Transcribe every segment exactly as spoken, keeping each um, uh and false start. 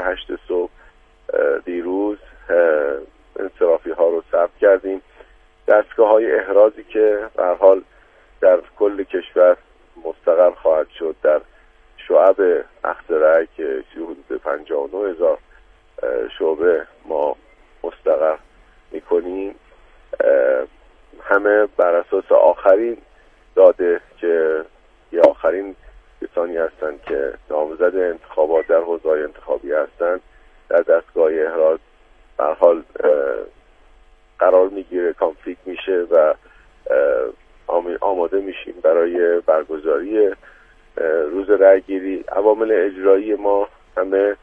هشت صبح دیروز انصرافی ها رو ثبت کردیم. دستگاه های احرازی که به هر حال در کل کشور مستقر خواهد شد در شعب اخذ رأی که حدود پنجاه و نه هزار شعبه ما مستقر میکنیم، همه بر اساس آخرین داده که یا آخرین کسانی هستند که نامزد انتخابات در حوزه‌های انتخابی هستند در دستگاه احراز به هر حال قرار میگیره، کانفیگ میشه و آماده میشیم برای برگزاری روز رأیگیری. عوامل اجرایی ما همه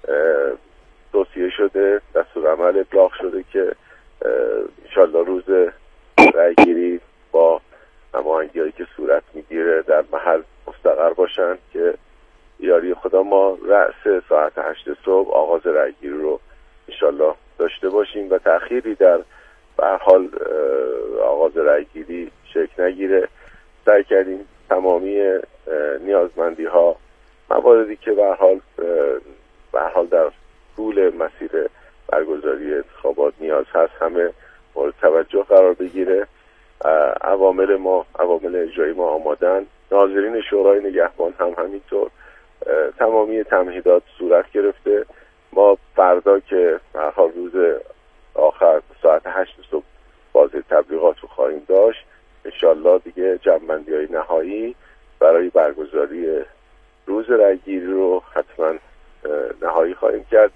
توصیه شده، دستورالعمل ابلاغ شده که انشالله روز رأیگیری با هماهنگی‌هایی که صورت میگیره در محل مستقر باشند که یاری خدا ما رأس ساعت هشت صبح آغاز رأیگیری رو انشالله داشته باشیم و تأخیری در به هر حال آغاز رأیگیری شکل نگیره. سعی کردیم تمامی نیازمندی ها، مواردی که به هر حال به هر حال در طول مسیر برگزاری انتخابات نیاز هست همه مورد توجه قرار بگیره. عوامل ما عوامل اجرایی ما آمادن. ناظرین شورای نگهبان هم همینطور. تمامی تمهیدات صورت گرفته. ما فردا که به هر حال روز آخر ساعت هشت صبح بازه تبلیغات رو خواهیم داشت، انشالله دیگه جمع‌بندی‌های نهایی برای برگزاری روز رأیگیری رو حتما نهایی خواهیم کرد.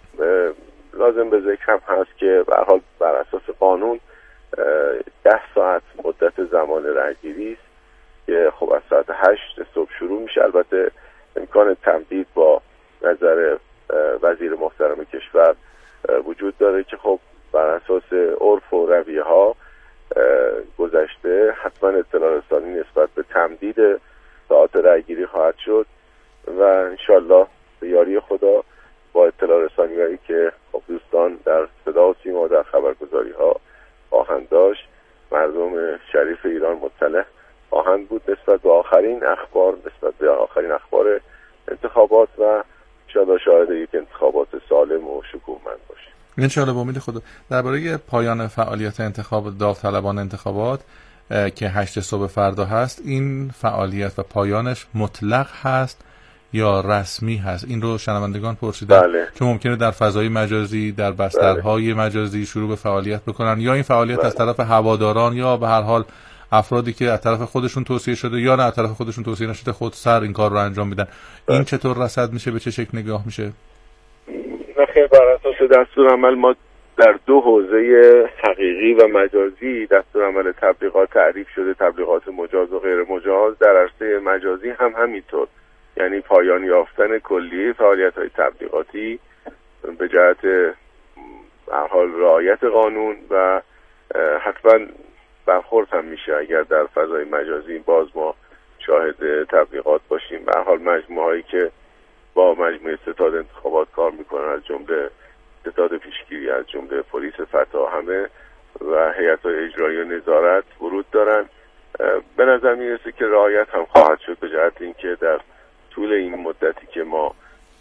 لازم به ذکر هم هست که به هر حال بر اساس قانون ده ساعت مدت زمان رأیگیری است که خب از ساعت هشت صبح شروع میشه. البته امکان تمدید با نظر وزیر محترم کشور وجود داره که خب بر اساس عرف و رویه ها گذشته حتما اطلاع رسانی نسبت به تمدید ساعت رأیگیری خواهد شد و انشالله به یاری خدا با اطلاع رسانی هایی که خب دوستان در صدا و سیما در خبرگزاری ها خواهند داشت، مردم شریف ایران مطلع خواهند بود نسبت به آخرین اخبار نسبت به آخرین اخبار انتخابات و انشالله شاهد یک انتخابات سالم و شکوهمند باشیم. انشالله با امید خدا. درباره پایان فعالیت انتخاب داوطلبان انتخابات که هشت صبح فردا هست، این فعالیت و پایانش مطلق هست یا رسمی هست؟ این رو شنوندگان پرسیدن. بله. چون ممکنه در فضای مجازی در بسترهای بله. مجازی شروع به فعالیت بکنن، یا این فعالیت بله. از طرف هواداران یا به هر حال افرادی که از طرف خودشون توصیه شده یا نه از طرف خودشون توصیه نشده خود سر این کار رو انجام میدن. بله. این چطور رصد میشه؟ به چه شکل نگاه میشه؟ نخیر، بر اساس دستورالعمل ما در دو حوزه حقیقی و مجازی دستورالعمل تبلیغات تعریف شده، تبلیغات مجاز و غیر مجاز. در عرصه مجازی هم همینطور، یعنی پایان یافتن کلی فعالیت‌های تبلیغاتی به جهت به هر حال رعایت قانون و حتما برخورد هم میشه اگر در فضای مجازی باز ما شاهد تبلیغات باشیم. به هر حال مجموعه‌ای که با مجموعه ستاد انتخابات کار میکنن، از جمله ستاد پیشگیری، از جمله پلیس فتا، همه و هیئت‌های اجرایی و نظارت ورود دارن. به نظر میرسه که رعایت هم خواهد شد به جهت اینکه در طول این مدتی که ما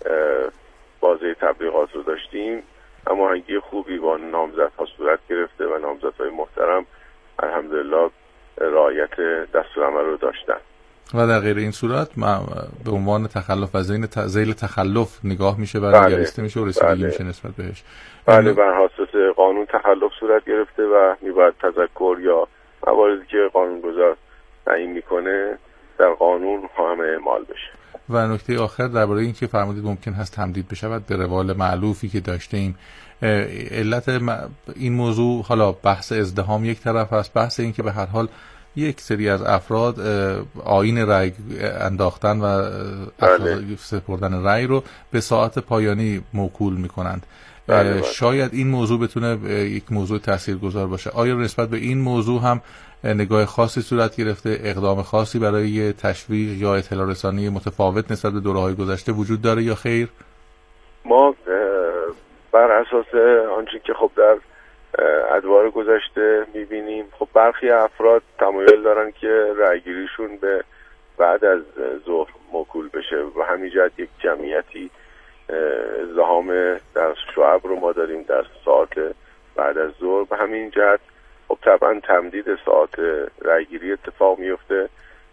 بازه تبلیغات رو داشتیم هماهنگی خوبی با نامزدها صورت گرفته و نامزدهای محترم الحمدلله رعایت دستورالعمل رو داشتن و در غیر این صورت به عنوان تخلف و ذیل تخلف نگاه میشه و نگریسته میشه و رسیدگی بله. میشه نسبت بهش. بله، بر اساس قانون تخلف صورت گرفته و میباید تذکر یا مواردی که قانونگذار تعیین میکنه در قانون همه اعمال بشه. و نکته آخر درباره این که فرمودید ممکن هست تمدید بشود به روال معلوفی که داشتیم، علت این موضوع حالا بحث ازدحام یک طرف است، بحث این که به هر حال یک سری از افراد آیین رأی انداختن و بله. سپردن رأی رو به ساعت پایانی موکول میکنند. بله بله. شاید این موضوع بتونه یک موضوع تاثیرگذار باشه. آیا نسبت به این موضوع هم نگاه خاصی صورت گرفته، اقدام خاصی برای تشویق یا اطلاع رسانی متفاوت نسبت به دوره‌های گذشته وجود داره یا خیر؟ ما بر اساس آنچه که خب در ادوار گذشته میبینیم، خب برخی افراد تمایل دارن که رأیگیریشون به بعد از ظهر موکول بشه و همین جهت یک جمعیتی ازدحام در شعب رو ما داریم در ساعت بعد از ظهر. به همین جهت خب طبعا تمدید ساعت رأیگیری اتفاق میفته.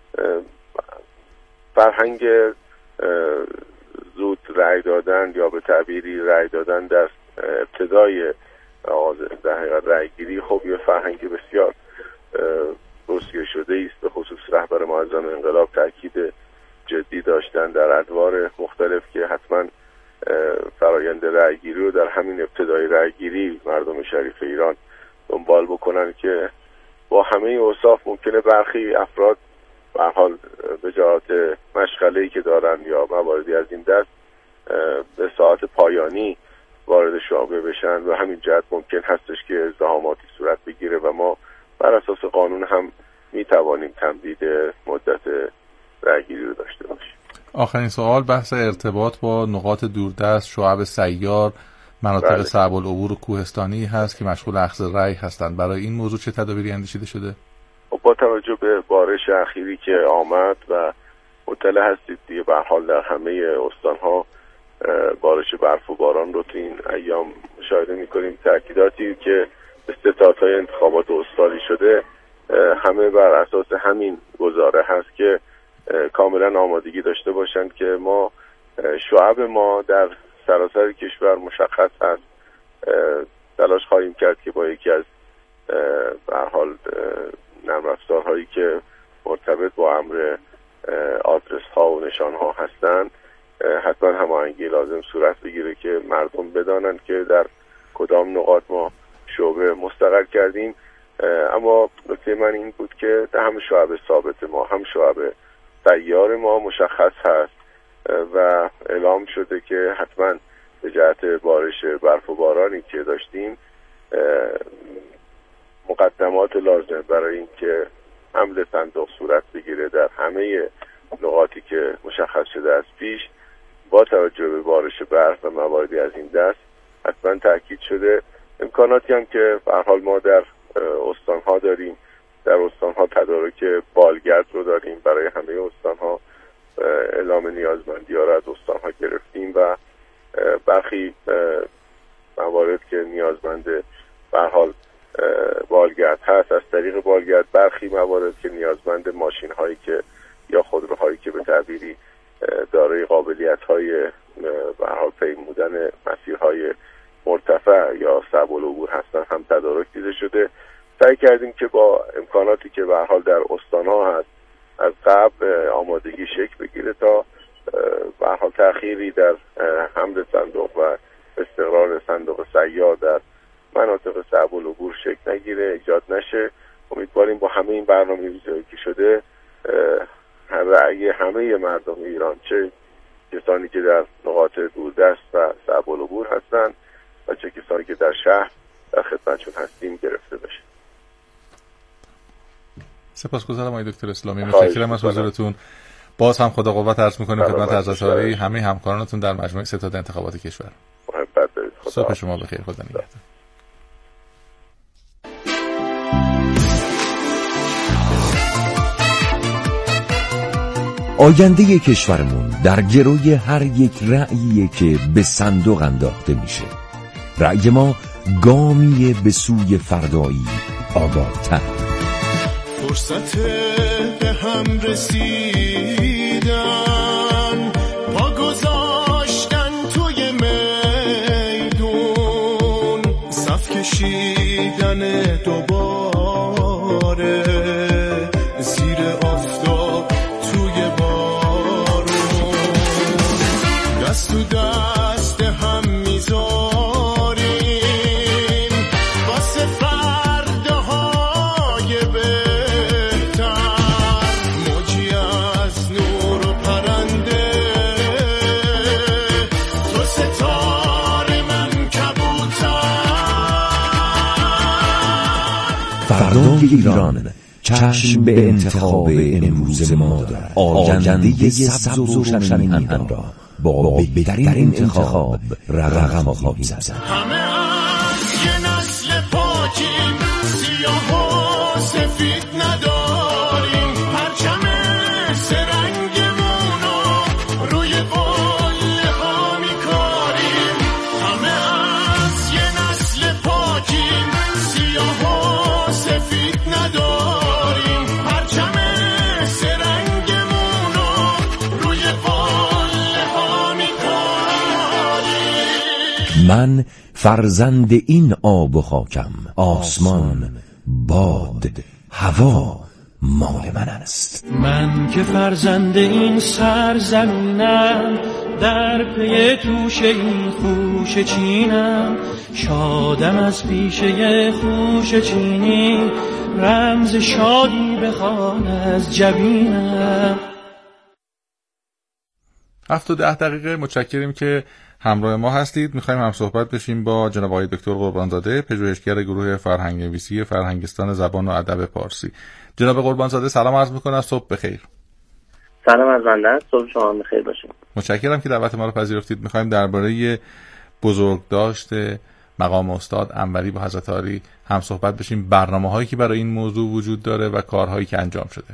فرهنگ زود رأی دادن یا به تعبیری رأی دادن در ابتدای آغاز در حقیقت رأیگیری خب یه فرهنگ بسیار توصیه شده است. به خصوص رهبر معظم انقلاب تاکید جدی داشتن در ادوار مختلف که حتما فرایند رأیگیری رو در همین ابتدای رأیگیری مردم شریف ایران دنبال بکنن که با همه اوصاف ممکنه برخی افراد به هر حال به جهات مشغله‌ای که دارن یا مواردی از این دست به ساعت پایانی وارد شعبه بشن و همین جهت ممکن هستش که ازدحاماتی صورت بگیره و ما بر اساس قانون هم میتوانیم تمدید مدت رأیگیری رو داشته باشیم. آخرین سوال بحث ارتباط با نقاط دوردست، شعب سیار، مناطق بله. صعب العبور و کوهستانی هست که مشغول اخذ رأی هستند. برای این موضوع چه تدابیری اندیشیده شده؟ با توجه به بارش اخیری که آمد و مطلع هستید دیگه به هر حال در همه استان‌ها بارش برف و باران رو تو این ایام مشاهده می‌کنیم. تأکیداتی که استعدادهای انتخابات استانی شده همه بر اساس همین گزاره هست که کاملا آمادگی داشته باشند که ما شعب ما در سراسر کشور مشخص هست. تلاش خواهیم کرد که با یکی از به هر حال نرم افزارهایی که مرتبط با امر آدرس ها و نشان ها هستند حتما هماهنگی لازم صورت بگیره که مردم بدانند که در کدام نقاط ما شعبه مستقر کردیم. اما نکته من این بود که در هم شعب ثابت ما هم شعب سیار ما مشخص هست و اعلام شده که حتما به جهت بارش برف و بارانی که داشتیم مقدمات لازم برای اینکه حمل صندوق صورت بگیره در همه نقاطی که مشخص شده از پیش با توجه به بارش برف و مواردی از این دست حتما تاکید شده. امکاناتی هم که به هر حال ما در استان‌ها داریم، در استان‌ها تدارک بالگرد رو داریم، برای همه استان‌ها اعلام نیازمندی ها رو از استان‌ها گرفتیم و برخی موارد که نیازمند به هر حال بالگرد هست از طریق بالگرد، برخی موارد که نیازمند ماشین هایی که یا خودروهایی که به تعبیری دارای قابلیت های به هر حال پیمودن مسیرهای مرتفع یا صعب العبور هستن هم تدارک دیده شده. سعی کردیم که با امکاناتی که به هر حال در استان‌ها هست از قبل آمادگی شکل بگیره تا به هر حال تأخیری در حمل صندوق و استقرار صندوق سیار در مناطق صعب العبور شکل نگیره، ایجاد نشه. امیدواریم با همه این برنامه‌ریزی که شده رأی همه مردم ایران، چه کسانی که در نقاط دوردست و صعب العبور هستند و چه کسانی که در شهر در خدمتشون هستیم گرفته بشه. سپاسگزارم آقای دکتر اسلامی، متشکرم از حضورتون. باز هم خدا قوت عرض می‌کنیم خدمت عزیزانی همه همکارانتون در مجموعه ستاد انتخابات کشور. محبت دارید. صبح شما بخیر. خدا نگهدار. آینده کشورمون در گروی هر یک رأییه که به صندوق انداخته میشه. رأی ما گامیه به سوی فردایی آبادتر. فرصت به هم رسیدن، پا گذاشتن توی میدون، صف کشیدن دوباره زیر آفتاب توی بارون، دست تو دست هم میذاریم واسه فرداهای بهتر، موجی از نور و پرنده تو ستاره من کبوتر. فردای ایران چشم به انتخاب امروز ما دارد. آینده سبز و روشن میهن را با بهترین انتخاب رقم خواهیم زد. همه از یه نسل پاکیم، سیاه و سفید نداریم، پرچم سه رنگمونو روی قله ها میکنیم. من فرزند این آب و خاکم، آسمان، باد، هوا مال من است. من که فرزند این سرزمینم، در پی توشه این خوشه چینم، شادم از پیشه خوشه چینی، رمز شادی بخوان از جبینم. هفت و ده دقیقه. متشکریم که همراه ما هستید. میخوایم هم صحبت بشیم با جناب آقای دکتر قربانزاده، پژوهشگر گروه فرهنگ نویسی فرهنگستان زبان و ادب پارسی. جناب قربانزاده سلام عرض میکنم، صبح بخیر. سلام از بنده، صبح شما بخیر باشه. متشکرم که دعوت ما رو پذیرفتید. میخوایم درباره بزرگداشت مقام استاد انوری با حضرت عالی هم صحبت بشیم، برنامه‌هایی که برای این موضوع وجود داره و کارهایی که انجام شده.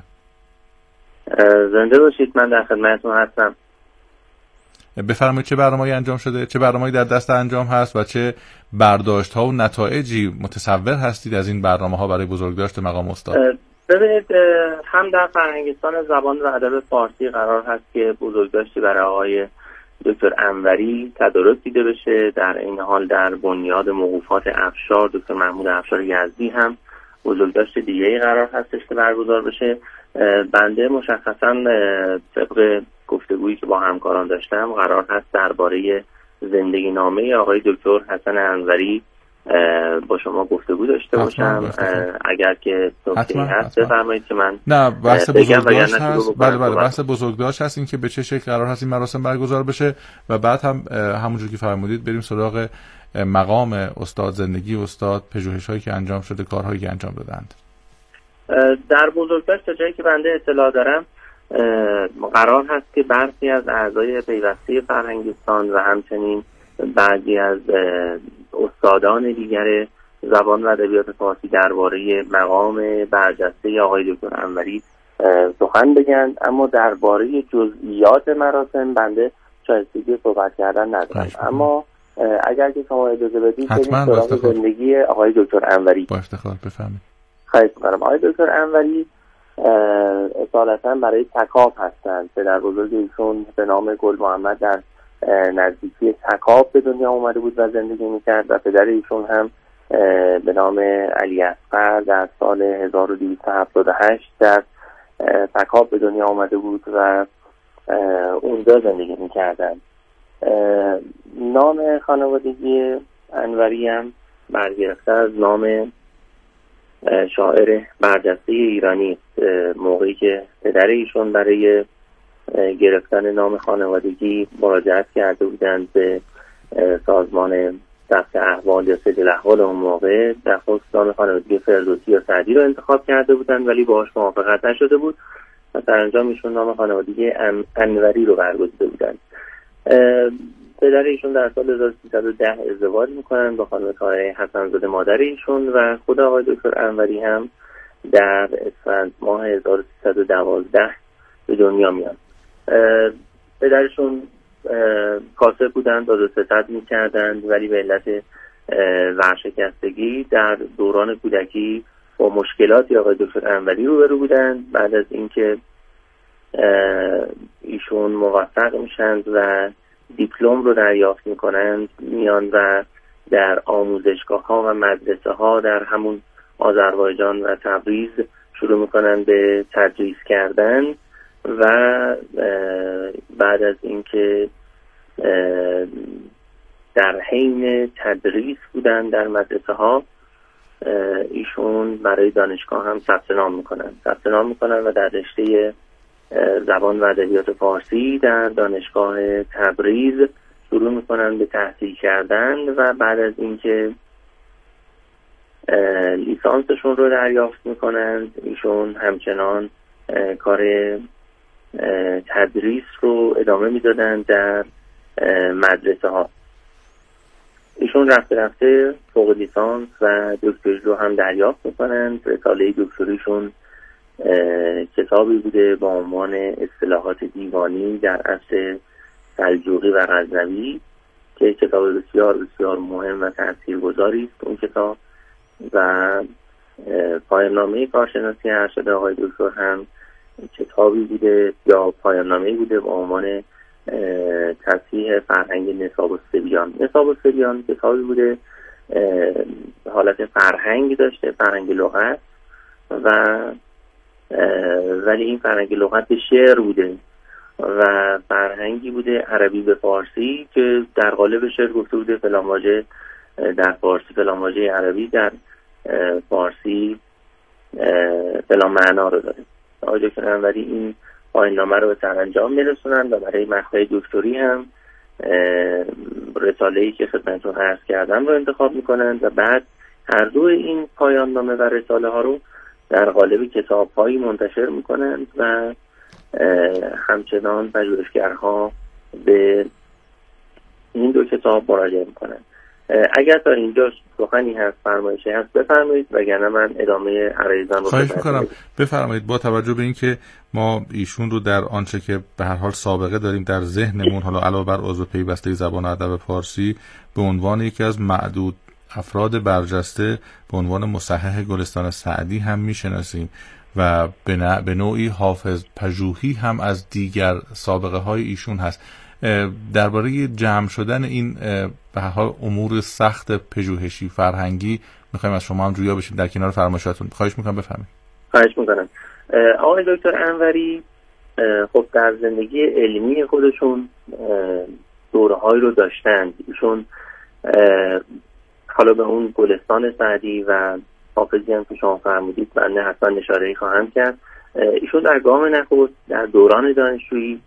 زنده باشید، من در خدمتتون هستم. بفرمایید چه برنامه‌ای انجام شده، چه برنامه‌ای در دست انجام هست و چه برداشت‌ها و نتایجی متصور هستید از این برنامه‌ها برای بزرگداشت مقام استاد؟ ببینید، هم در فرهنگستان زبان و ادب فارسی قرار هست که بزرگداشتی برای آقای دکتر انوری تدارک دیده بشه. در این حال در بنیاد موقوفات افشار دکتر محمود افشار یزدی هم بزرگداشت دیگه‌ای قرار هستش که برگزار بشه. بنده مشخصاً طبق گفتگویی که با همکاران داشتم قرار هست درباره زندگی نامه آقای دکتر حسن انوری با شما گفتگو داشته باشم. اگر که توصیه هست بفرمایید که من نه بحث بزرگداشت هست. بله بله بحث بزرگداشت هست، این که به چه شکل قرار هست این مراسم برگزار بشه و بعد هم همونجور که فرمودید بریم سراغ مقام استاد، زندگی استاد، پژوهش‌هایی که انجام شده، کارهایی که انجام دادند. در بزرگداشت تا جایی که بنده اطلاع دارم قرار هست که برخی از اعضای پیوسته فرهنگستان و همچنین بعضی از استادان دیگر زبان و ادبیات فارسی درباره مقام برجسته آقای دکتر انوری سخن بگن، اما درباره جزئیات مراسم بنده شایستگی صحبت کردن ندارم. اما اگر که شما اجازه بدید بریم سراغ زندگی آقای دکتر انوری. با افتخار بفرمایید. خواهش می‌کنم. آقای دکتر انوری اصالتاً برای تکاب هستند. پدر بزرگ ایشون به نام گل محمد در نزدیکی تکاب به دنیا اومده بود و زندگی میکرد و پدر ایشون هم به نام علی اصغر در سال هزار و دویست و هفتاد و هشت در تکاب به دنیا اومده بود و اونجا زندگی میکردن. نام خانوادگی انوری هم برگرفته از نام شاعر برجسته ایرانی. موقعی که پدر ایشون برای گرفتن نام خانوادگی مراجعت کرده بودند به سازمان ثبت احوال یا سجل احوال اون موقع، در خصوص نام خانوادگی فردوسی یا سعدی رو انتخاب کرده بودند ولی باهاش موافقت نشده بود و سرانجام ایشون نام خانوادگی انوری رو برگزیده بودند. پدر ایشون در سال هزار و سیصد و ده ازدواج میکنن با خانم طاهره حسن‌زاده مادر ایشون و خود آقای دکتر انوری هم در اسفند ماه هزار و سیصد و دوازده به دنیا میان. پدرشون کاسب بودند، داد و ستد میکردند ولی به علت ورشکستگی در دوران کودکی با مشکلاتی آقای دکتر انوری روبرو بودند. بعد از اینکه ایشون موفق میشند و دیپلم رو دریافت میکنند میان و در آموزشگاه ها و مدرسه ها در همون آذربایجان و تبریز شروع میکنند به تدریس کردن و بعد از اینکه در حین تدریس بودن در مدرسه ها ایشون برای دانشگاه هم ثبت نام میکنن ثبت نام میکنن و در رشته زبان و ادبیات فارسی در دانشگاه تبریز شروع میکنن به تحصیل کردن و بعد از اینکه لیسانسشون رو دریافت میکنن ایشون همچنان کار تدریس رو ادامه میدادن در مدرسه ها. ایشون رفته رفته فوق لیسانس و دکتری رو هم دریافت میکنن. رساله دکتریشون کتابی بوده با عنوان اصطلاحات دیوانی در عصر سلجوقی و غزنوی که کتاب بسیار بسیار مهم و تاثیرگذاری است اون کتاب. و پایان نامه کارشناسی ارشد آقای دکتر هم کتابی بوده یا پایان نامه‌ای بوده با عنوان تصحیح فرهنگ نصاب الصبیان. نصاب الصبیان کتابی بوده حالت فرهنگ داشته، فرهنگ لغت، و ولی این فرهنگ لغت به شعر بوده و فرهنگی بوده عربی به فارسی که در قالب شعر گفته بوده فلان واژه در فارسی، فلان واژه عربی در فارسی فلان معنا رو داره. آقای دکتر انوری این پایان نامه رو به سرانجام میرسونن و برای مقطع دکتری هم رساله‌ای که خدمتتون عرض کردم رو انتخاب میکنن و بعد هر دو این پایان نامه و رساله ها رو در قالب کتاب‌هایی منتشر میکنند و همچنان پژوهشگرها به این دو کتاب مراجعه میکنند. اگر تا اینجا سخنی هست، فرمایشی هست بفرمایید، وگرنه من ادامه عرایزم رو خواهش میکنم بفرمایید. با توجه به اینکه ما ایشون رو در آنچه که به هر حال سابقه داریم در ذهنمون، حالا علاوه بر عضو پیوسته زبان ادب فارسی، به عنوان یکی از معدود افراد برجسته به عنوان مصحح گلستان سعدی هم میشناسیم و به نوعی حافظ پژوهی هم از دیگر سابقه های ایشون هست. درباره جمع شدن این به هر حال امور سخت پژوهشی فرهنگی میخوایم از شما هم جویا بشیم در کنار فرمایشاتون. خواهش میکنم بفرمایید. خواهش میکنم. آقای دکتر انوری خب در زندگی علمی خودشون دوره‌هایی رو داشتند. ایشون حالا به اون گلستان سعدی و حافظی هم که شما فرمودید بنده حتما اشاره‌ای خواهم کرد. ایشون در گام نخست در دوران دانشجویی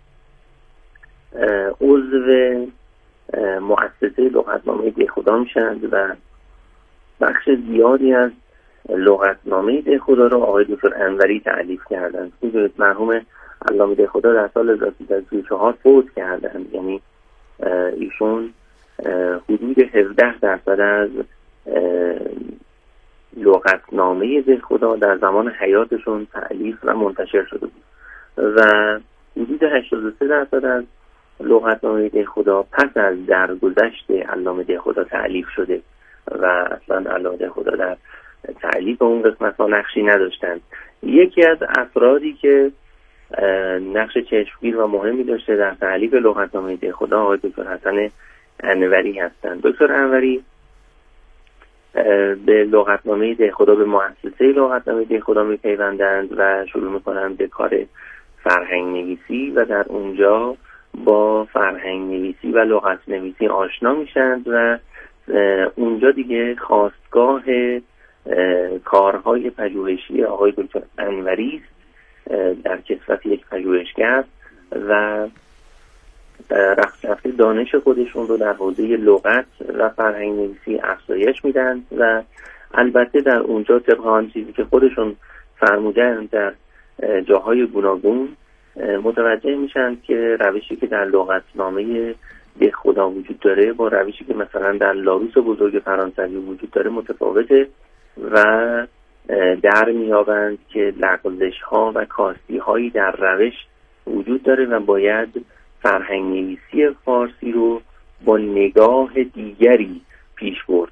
عضو مؤسسه لغتنامه دهخدا میشند و بخش زیادی از لغتنامه دهخدا رو آقای دکتر انوری تألیف کردند. می‌دونید مرحوم علامه دهخدا در سال هزار و سیصد و سی و چهار فوت کردند، یعنی ایشون حدود هفده درصد از لغتنامه دهخدا در زمان حیاتشون تألیف و منتشر شده بود و حدود هشتاد و سه درصد از لغتنامه دهخدا پس از درگذشت علامه دهخدا تألیف شده و اصلا علامه دهخدا در تألیف اون قسمت ها نقشی نداشتند. یکی از افرادی که نقش چشمگیر و مهمی داشته در تألیف لغتنامه دهخدا آقای دکتر حسن انوری هستند. دکتر انوری به لغتنامه دهخدا، به مؤسسه لغتنامه دهخدا میپیوندند و شروع میکنند به کار فرهنگ نویسی و در اونجا با فرهنگ نویسی و لغت نویسی آشنا میشند و اونجا دیگه خاستگاه کارهای پژوهشی آقای دکتر انوری است در کسوت یک پژوهشگر و رفت رفته دانش خودشون رو در حوزه لغت و فرهنگ نویسی افزایش میدن و البته در اونجا طبق آن چیزی که خودشون فرمودن در جاهای گوناگون متوجه میشن که روشی که در لغتنامه دهخدا وجود داره با روشی که مثلا در لاروس بزرگ فرانسوی وجود داره متفاوته و در میابند که لغزش ها و کاستی هایی در روش وجود داره و باید فرهنگ نویسی فارسی رو با نگاه دیگری پیش برد.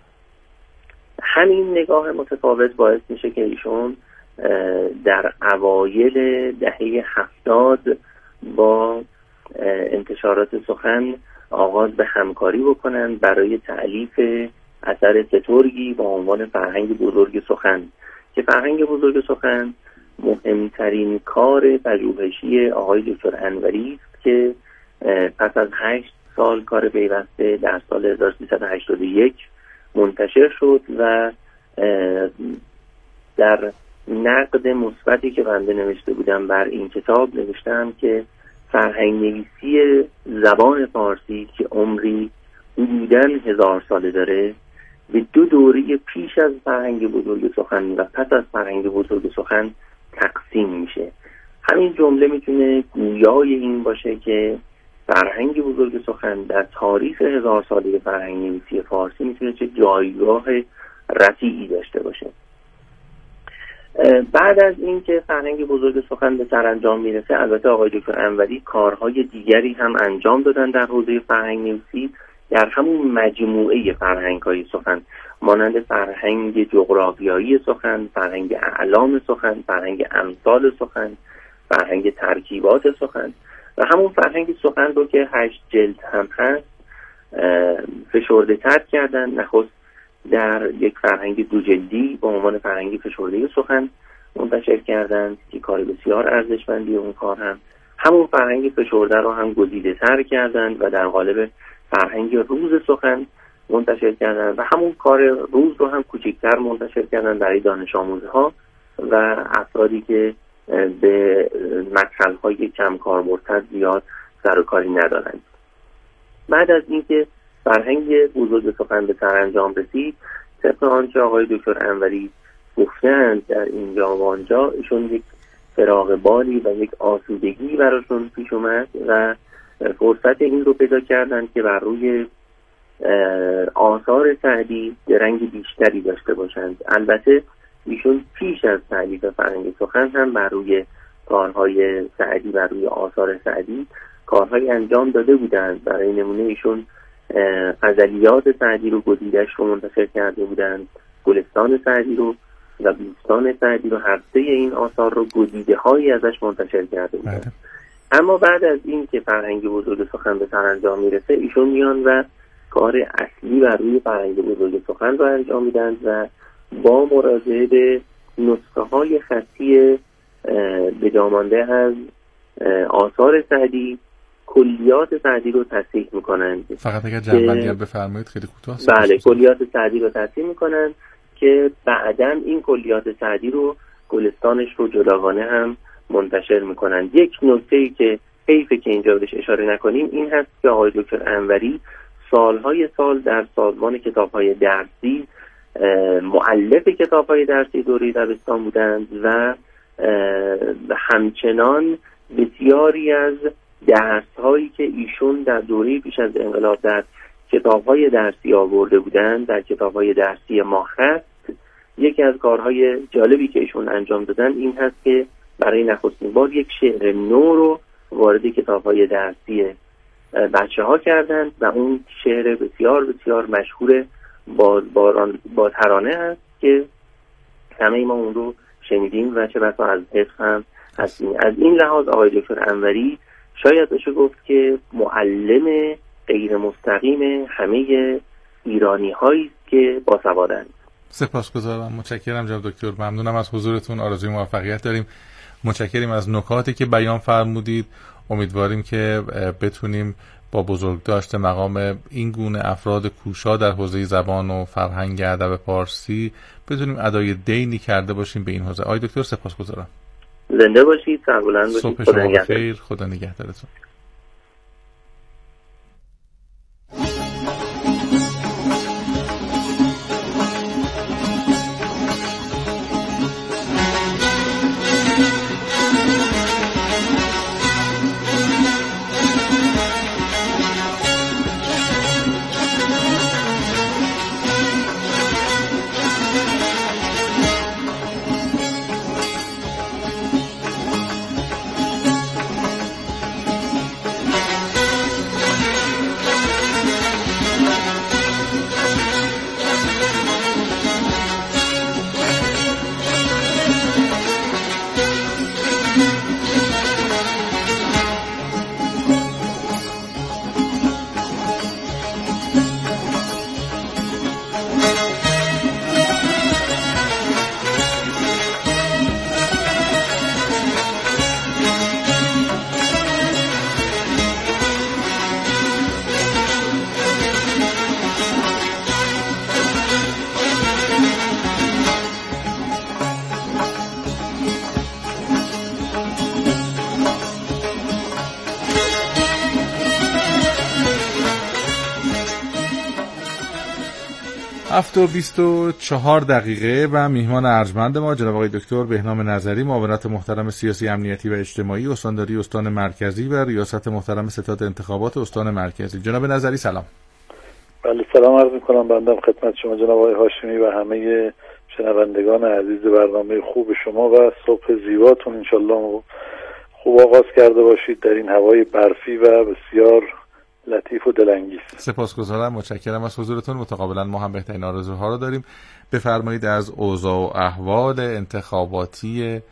همین نگاه متفاوت باعث میشه که ایشون در اوایل دهه هفتاد با انتشارات سخن آغاز به همکاری بکنن برای تألیف اثر سترگی با عنوان فرهنگ بزرگ سخن که فرهنگ بزرگ سخن مهمترین کار پژوهشی آقای دکتر انوری است که پس از هشت سال کار پیوسته در سال هزار و سیصد و هشتاد و یک منتشر شد و در نقد مثبتی که بنده نوشته بودم بر این کتاب نوشتم که فرهنگ نویسی زبان فارسی که عمری حدوداً هزار ساله داره به دو دوره پیش از فرهنگ بزرگ سخن و پس از فرهنگ بزرگ سخن تقسیم میشه. همین جمله میتونه گویای این باشه که فرهنگ بزرگ سخن در تاریخ هزار ساله فرهنگ نویسی فارسی میتونه چه جایگاه رفیعی داشته باشه. بعد از اینکه فرهنگ بزرگ سخن به سرانجام میرسه البته آقای دکتر انوری کارهای دیگری هم انجام دادن در حوزه فرهنگ نویسی در همون مجموعه فرهنگ‌های سخن مانند فرهنگ جغرافیایی سخن، فرهنگ اعلام سخن، فرهنگ امثال سخن، فرهنگ ترکیبات سخن و همون فرهنگ سخن رو که هشت جلد هم هست فشرده تر کردن. نخست در یک فرهنگ دو جلدی با عنوان فرهنگ فشرده سخن منتشر کردند که کار بسیار ارزشمندی اون کار هم همون فرهنگ فشرده رو هم گزیده تر کردند و در قالب فرهنگ روز سخن منتشر کردن و همون کار روز رو هم کوچکتر منتشر کردن برای دانش آموزها و افرادی که به مدخل‌های کم کاربردتر زیاد سر و کاری ندارند. بعد از اینکه فرهنگ بزرگ سخن به سرانجام رسید، طبق آنچه آقای دکتر انوری گفتند در اینجا و آنجا، ایشون یک فراغ بالی و یک آسودگی براشون پیش اومد و فرصت این رو پیدا کردند که بر روی آثار سعدی رنگ بیشتری داشته باشند. البته ایشون پیش از تألیف فرهنگ سخن هم بر روی کارهای سعدی، بر روی آثار سعدی کارهای انجام داده بودند. برای نمونه ایشون غزلیات سعدی رو گزیده‌اش رو منتشر کرده بودند، گلستان سعدی رو و بوستان سعدی رو، هر سه این آثار رو گزیده‌هایی ازش منتشر کرده بودند. اما بعد از این که فرهنگ بزرگ سخن به سرانجام میرسه، ایشون میان و کار اصلی بر روی فرهنگ بزرگ سخن رو انجام میدن و با مراجعه به نسخه های خطی به جامانده از آثار سعدی کلیات سعدی رو تصحیح میکنند. فقط اگر جنبندی بفرمایید خیلی کوتاه. بله، کلیات سعدی رو تصحیح میکنند که بعداً این کلیات سعدی رو گلستانش رو جداگانه هم منتشر میکنند. یک نکته‌ای که حیفه که اینجا بهش اشاره نکنیم این هست که آقای دکتر انوری سالهای سال در سازمان کتاب‌های درسی مؤلف کتاب‌های درسی دوره دبستان بودند و همچنان بسیاری از درس‌هایی که ایشون در دوره پیش از انقلاب در کتاب‌های درسی آورده بودند، در کتاب‌های درسی ما هست. یکی از کارهای جالبی که ایشون انجام دادن این هست که برای نخستین بار یک شعر نو رو وارد کتاب‌های درسی بچه ها کردند و اون شعر بسیار بسیار مشهور باز باران باز ترانه هست که همه ما اون رو شنیدیم و چه بسا از حفظ هم هستیم. از این لحاظ آقای دکتر انوری شاید بشه گفت که معلم غیر مستقیم همه ایرانی هایی که باسوادند. سپاسگزارم، متشکرم جناب دکتر، ممنونم از حضورتون، آرزوی موفقیت داریم. متشکریم از نکاتی که بیان فرمودید. امیدواریم که بتونیم با بزرگداشت مقام این گونه افراد کوشا در حوزه زبان و فرهنگ ادب پارسی بتونیم ادای دینی کرده باشیم به این حوزه. آقای دکتر سپاسگزارم. زنده باشید، سربلند باشید. صبح شما بخیر، خدا نگهدارتون. هفت و بیست و چهار دقیقه و میهمان ارجمند ما جناب آقای دکتر بهنام نظری، معاونت محترم سیاسی امنیتی و اجتماعی، استانداری استان مرکزی و ریاست محترم ستاد انتخابات استان مرکزی. جناب نظری سلام. بله سلام عرض می‌کنم بنده خدمت شما جناب آقای هاشمی و همه شنوندگان عزیز برنامه خوب شما و صبح زیباتون انشالله خوب آغاز کرده باشید در این هوای برفی و بسیار لطیف و دلانگیز. سپاسگزارم، متشکرم از حضورتون. متقابلا ما هم بهترین آرزوها رو داریم. بفرمایید از اوضاع و احوال انتخاباتی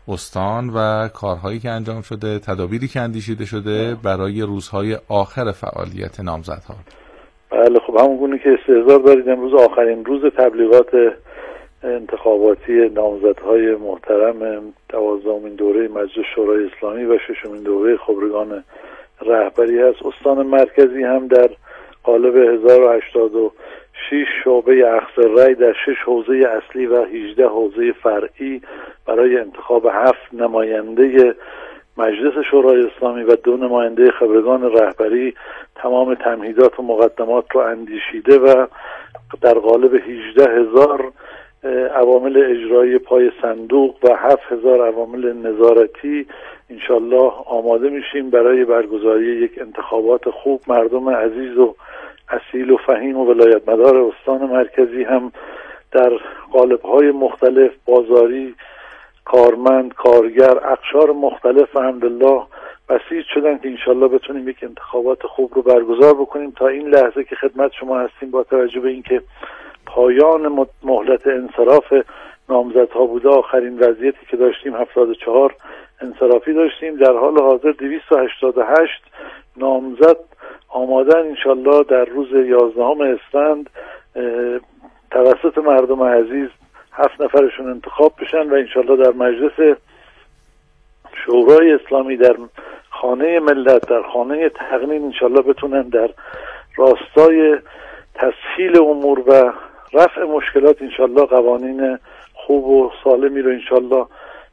استان و کارهایی که انجام شده، تدابیری که اندیشیده شده برای روزهای آخر فعالیت نامزدها. بله خب همون گونه که استحضار دارید امروز آخرین روز تبلیغات انتخاباتی نامزدهای محترم دوازدهمین دوره مجلس شورای اسلامی و ششمین دوره خبرگان رهبری هست. استان مرکزی هم در قالب هزار و هشتاد و شش شعبه اخذ رای در شش حوزه اصلی و هجده حوزه فرعی برای انتخاب هفت نماینده مجلس شورای اسلامی و دو نماینده خبرگان رهبری تمام تمهیدات و مقدمات رو اندیشیده و در قالب هجده هزار عوامل اجرایی پای صندوق و هفت هزار عوامل نظارتی انشالله آماده میشیم برای برگزاری یک انتخابات خوب. مردم عزیز و اصیل و فهیم و ولایت مدار استان مرکزی هم در قالب‌های مختلف بازاری، کارمند، کارگر، اقشار مختلف الحمدلله بسیج شدن که انشالله بتونیم یک انتخابات خوب رو برگزار بکنیم. تا این لحظه که خدمت شما هستیم با توجه به اینکه پایان مهلت انصراف نامزدها بوده، آخرین وضعیتی که داشتیم هفتاد و چهار انصرافی داشتیم، در حال حاضر دویست و هشتاد و هشت نامزد آمادن انشالله در روز یازدهم اسفند توسط مردم عزیز هفت نفرشون انتخاب بشن و انشالله در مجلس شورای اسلامی در خانه ملت، در خانه تقنین انشالله بتونن در راستای تسهیل امور و رفع مشکلات انشالله قوانین خوب و سالمی رو انشالله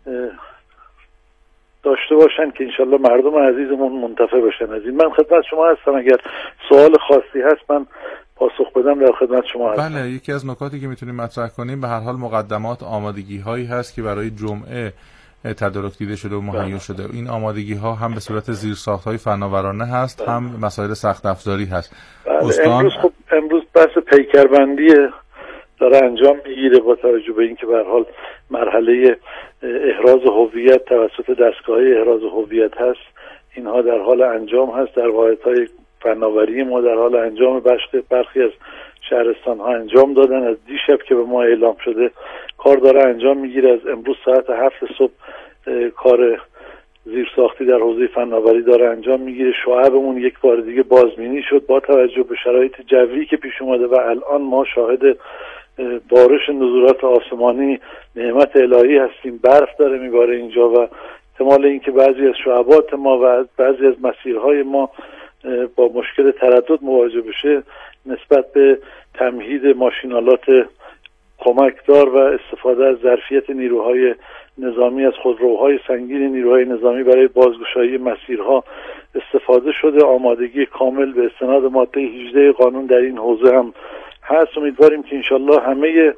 داشته باشن که انشالله مردم عزیزمون منتفع بشن. از این من خدمت شما هستم، اگر سوال خاصی هست من پاسخ بدم در خدمت شما هستم. بله، یکی از نکاتی که میتونیم مطرح کنیم به هر حال مقدمات آمادگی هایی هست که برای جمعه تدارک دیده شده و مهیا شده. این آمادگی ها هم به صورت زیرساخت های فناورانه هست، بله. هم مسائل سخت افزاری هست. بله. استان امروز خب امروز بحث پیکربندی داره انجام میگیره با توجه به اینکه به هر حال مرحله احراز هویت توسط دستگاه احراز هویت هست، اینها در حال انجام هست. در واحدهای فناوری ما در حال انجام برخی از شهرستان ها انجام دادن. از دیشب که به ما اعلام شده کار داره انجام میگیره. از امروز ساعت هفت صبح کار زیرساختی در حوزه فناوری داره انجام میگیره. شعبمون یک بار دیگه بازبینی شد با توجه به شرایط جوی که پیش اومده و الان ما شاهد بارش نزولات آسمانی نعمت الهی هستیم. برف داره میباره اینجا و احتمال اینکه بعضی از شعبات ما و بعضی از مسیرهای ما با مشکل تردد مواجه بشه نسبت به تمهید ماشینالات کمکدار و استفاده از ظرفیت نیروهای نظامی از خودروهای سنگین نیروهای نظامی برای بازگشایی مسیرها استفاده شده. آمادگی کامل به استناد ماده هجده قانون در این حوزه هم هست. امیدواریم که انشالله همه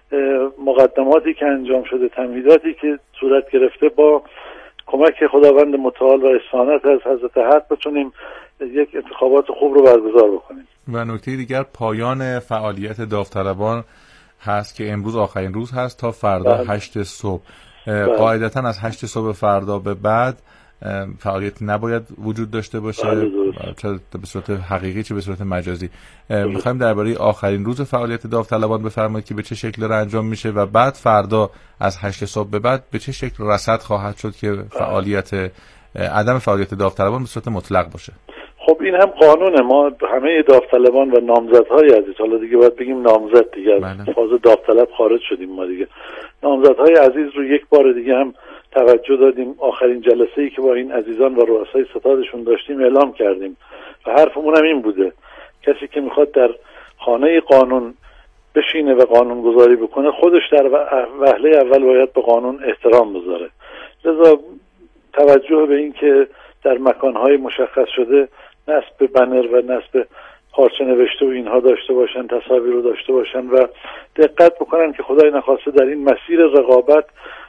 مقدماتی که انجام شده، تمهیداتی که صورت گرفته با کمک خداوند متعال و استعانت از حضرت حق بتونیم یک انتخابات خوب رو برگزار بکنیم. و نکته دیگر پایان فعالیت داوطلبان هست که امروز آخرین روز هست تا فردا بله. هشت صبح. بله. قاعدتا از هشت صبح فردا به بعد فعالیت نباید وجود داشته باشه، بله چه به صورت حقیقی چه به صورت مجازی. میخوایم درباره آخرین روز فعالیت داوطلبان بفرمایید که به چه شکل رو انجام میشه و بعد فردا از هشت صبح به بعد به چه شکل رصد خواهد شد که فعالیت عدم فعالیت داوطلبان به صورت مطلق باشه. خب این هم قانونه. ما همه داوطلبان و نامزدهای عزیز، حالا دیگه باید بگیم نامزد دیگه، بله. فاز داوطلب خارج شدیم ما دیگه، نامزدهای عزیز رو یک بار دیگه هم توجه دادیم. آخرین جلسه‌ای که با این عزیزان و رؤسای ستادشون داشتیم اعلام کردیم و حرفمون هم این بوده کسی که میخواد در خانه قانون بشینه و قانون گذاری بکنه خودش در وهله اول باید به قانون احترام بذاره. لذا توجه به این که در مکانهای مشخص شده نصب بنر و نصب پارچه نوشته و اینها داشته باشن، تصاویر رو داشته باشن و دقت بکنن که خدای نخواسته در این مسیر رقابت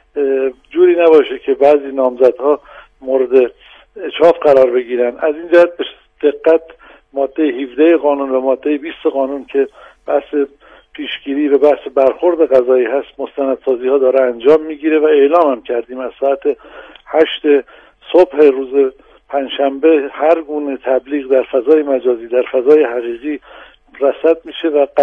جوری نباشه که بعضی نامزدها مورد اچاف قرار بگیرن. از این جهت به دقت ماده هفده قانون و ماده بیست قانون که بحث پیشگیری و بحث برخورد قضایی هست مستندسازی ها داره انجام میگیره و اعلام هم کردیم از ساعت هشت صبح روز پنجشنبه هر گونه تبلیغ در فضای مجازی در فضای حقیقی رصد میشه و